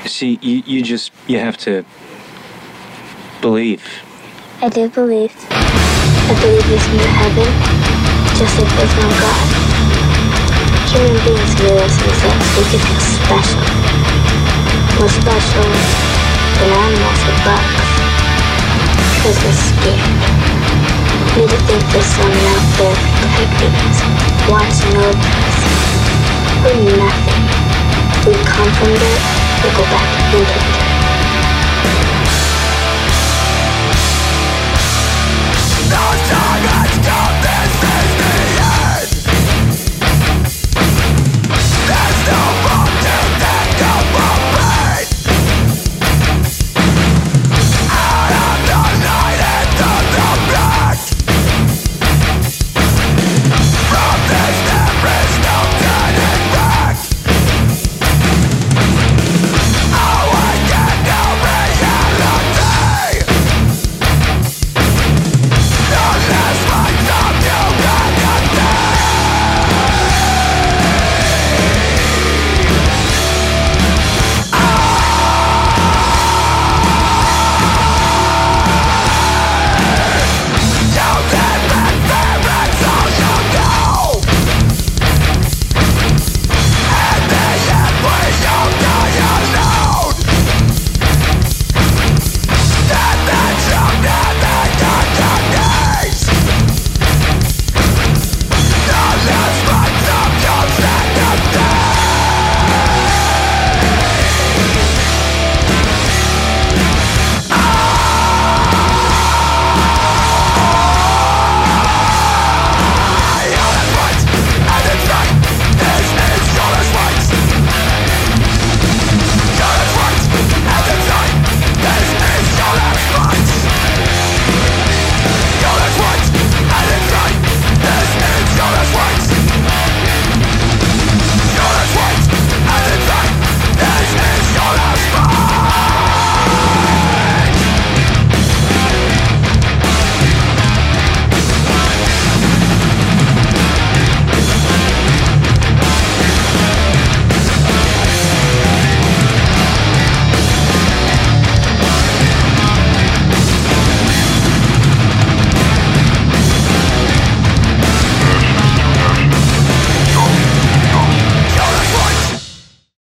See, you have to believe. I do believe. I believe there's no heaven, just like there's no God. Human beings view us as if we could feel special. More special than animals or bugs. Because we're scared. We need to think there's someone out there protecting us, watching over us. We're nothing. We come from dirt, we go back into the dirt.